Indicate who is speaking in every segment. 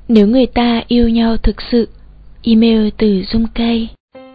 Speaker 1: Nếu người ta yêu nhau thực sự. Email từ Dung Cây.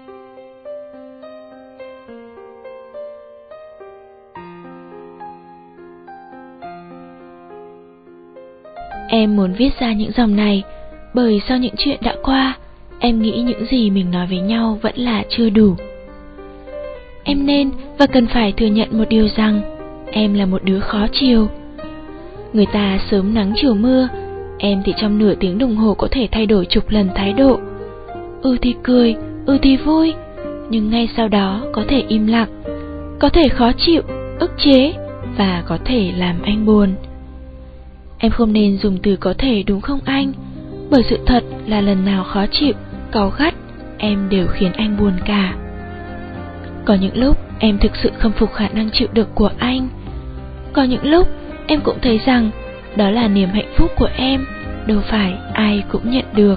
Speaker 1: Em muốn viết ra những dòng này bởi sau những chuyện đã qua, em nghĩ những gì mình nói với nhau vẫn là chưa đủ. Em nên và cần phải thừa nhận một điều rằng em là một đứa khó chiều. Người ta sớm nắng chiều mưa, em thì trong nửa tiếng đồng hồ có thể thay đổi chục lần thái độ. Thì cười, thì vui, nhưng ngay sau đó có thể im lặng, có thể khó chịu, ức chế và có thể làm anh buồn. Em không nên dùng từ có thể đúng không anh? Bởi sự thật là lần nào khó chịu, cáu gắt, em đều khiến anh buồn cả. Có những lúc em thực sự khâm phục khả năng chịu đựng của anh. Có những lúc em cũng thấy rằng đó là niềm hạnh phúc của em, đâu phải ai cũng nhận được.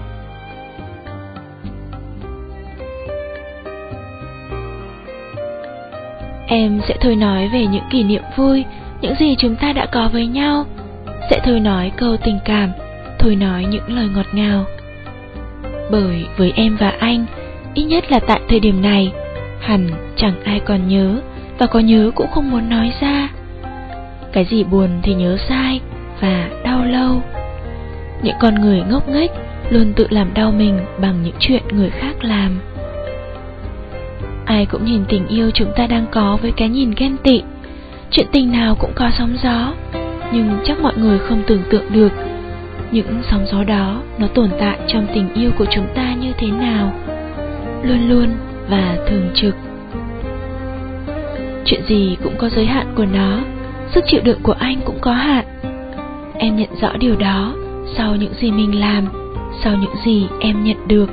Speaker 1: Em sẽ thôi nói về những kỷ niệm vui, những gì chúng ta đã có với nhau. Sẽ thôi nói câu tình cảm, thôi nói những lời ngọt ngào. Bởi với em và anh, ít nhất là tại thời điểm này, hẳn chẳng ai còn nhớ, và có nhớ cũng không muốn nói ra. Cái gì buồn thì nhớ sai và đau lâu. Những con người ngốc nghếch luôn tự làm đau mình bằng những chuyện người khác làm. Ai cũng nhìn tình yêu chúng ta đang có với cái nhìn ghen tị. Chuyện tình nào cũng có sóng gió, nhưng chắc mọi người không tưởng tượng được những sóng gió đó nó tồn tại trong tình yêu của chúng ta như thế nào, luôn luôn và thường trực. Chuyện gì cũng có giới hạn của nó, sức chịu đựng của anh cũng có hạn. Em nhận rõ điều đó sau những gì mình làm, sau những gì em nhận được.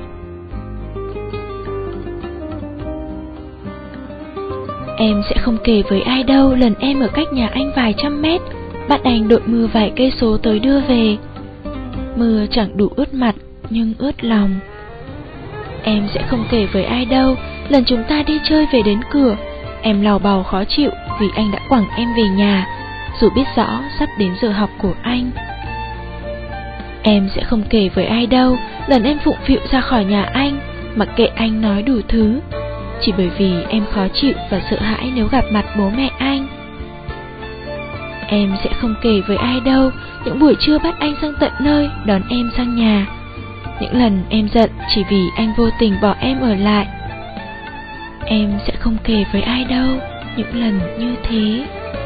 Speaker 1: Em sẽ không kể với ai đâu lần em ở cách nhà anh vài trăm mét, bắt anh đội mưa vài cây số tới đưa về. Mưa chẳng đủ ướt mặt nhưng ướt lòng. Em sẽ không kể với ai đâu lần chúng ta đi chơi về đến cửa, em làu bàu khó chịu vì anh đã quẳng em về nhà, dù biết rõ sắp đến giờ học của anh. Em sẽ không kể với ai đâu lần em phụng phịu ra khỏi nhà anh, mặc kệ anh nói đủ thứ, chỉ bởi vì em khó chịu và sợ hãi nếu gặp mặt bố mẹ anh. Em sẽ không kể với ai đâu những buổi trưa bắt anh sang tận nơi đón em sang nhà, những lần em giận chỉ vì anh vô tình bỏ em ở lại. Em sẽ không kể với ai đâu những lần như thế.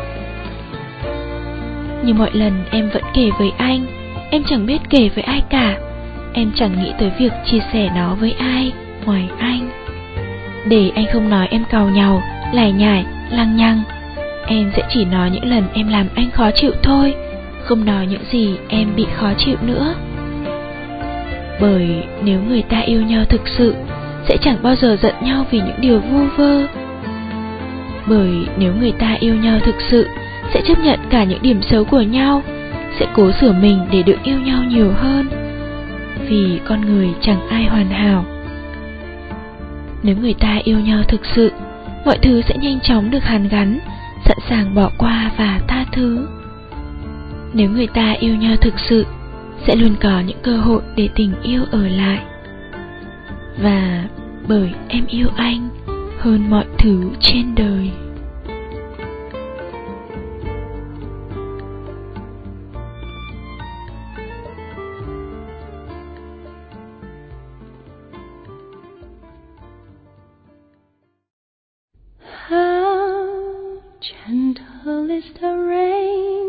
Speaker 1: Nhưng mọi lần em vẫn kể với anh, em chẳng biết kể với ai cả. Em chẳng nghĩ tới việc chia sẻ nó với ai ngoài anh. Để anh không nói em càu nhàu, lải nhải, lăng nhăng, em sẽ chỉ nói những lần em làm anh khó chịu thôi, không nói những gì em bị khó chịu nữa. Bởi nếu người ta yêu nhau thực sự, sẽ chẳng bao giờ giận nhau vì những điều vu vơ. Bởi nếu người ta yêu nhau thực sự, sẽ chấp nhận cả những điểm xấu của nhau, sẽ cố sửa mình để được yêu nhau nhiều hơn. Vì con người chẳng ai hoàn hảo. Nếu người ta yêu nhau thực sự, mọi thứ sẽ nhanh chóng được hàn gắn, sẵn sàng bỏ qua và tha thứ. Nếu người ta yêu nhau thực sự, sẽ luôn có những cơ hội để tình yêu ở lại. Và bởi em yêu anh hơn mọi thứ trên đời.
Speaker 2: How gentle is the rain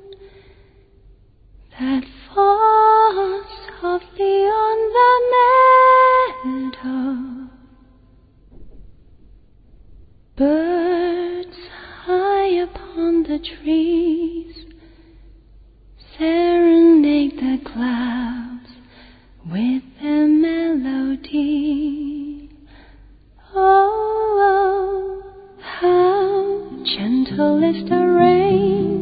Speaker 2: that falls softly on the meadow. Birds high upon the trees serenade the clouds with their melody. Oh, how gentle is the rain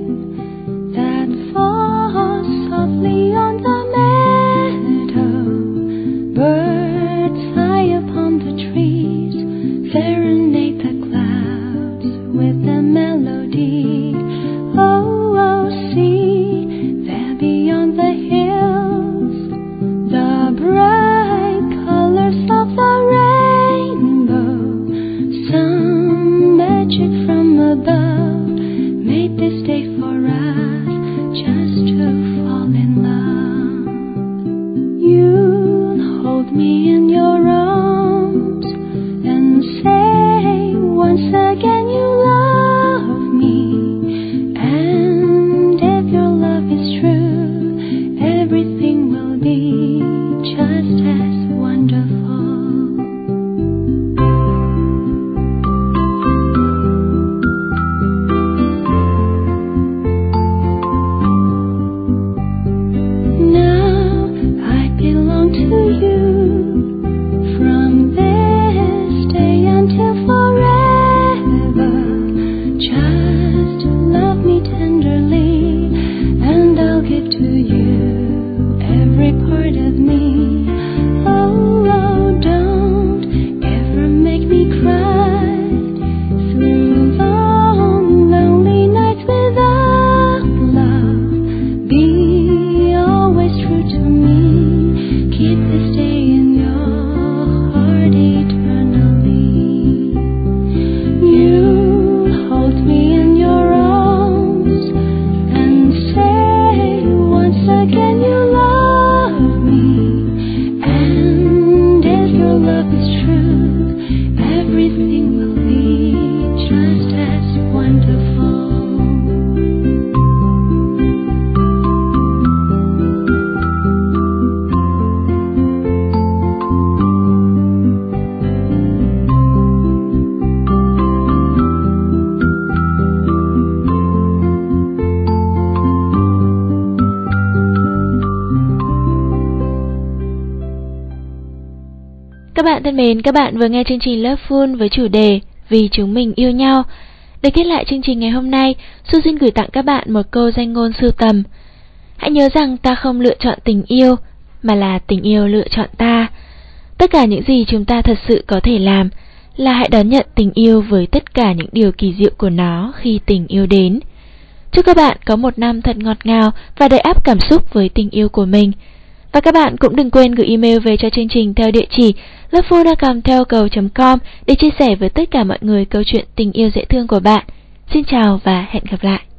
Speaker 1: Các bạn thân mến, các bạn vừa nghe chương trình Loveful với chủ đề Vì chúng mình yêu nhau. Để kết lại chương trình ngày hôm nay, Su xin gửi tặng các bạn một câu danh ngôn sưu tầm. Hãy nhớ rằng ta không lựa chọn tình yêu, mà là tình yêu lựa chọn ta. Tất cả những gì chúng ta thật sự có thể làm là hãy đón nhận tình yêu với tất cả những điều kỳ diệu của nó khi tình yêu đến. Chúc các bạn có một năm thật ngọt ngào và đầy ắp cảm xúc với tình yêu của mình. Và các bạn cũng đừng quên gửi email về cho chương trình theo địa chỉ loveful@theo.com để chia sẻ với tất cả mọi người câu chuyện tình yêu dễ thương của bạn. Xin chào và hẹn gặp lại.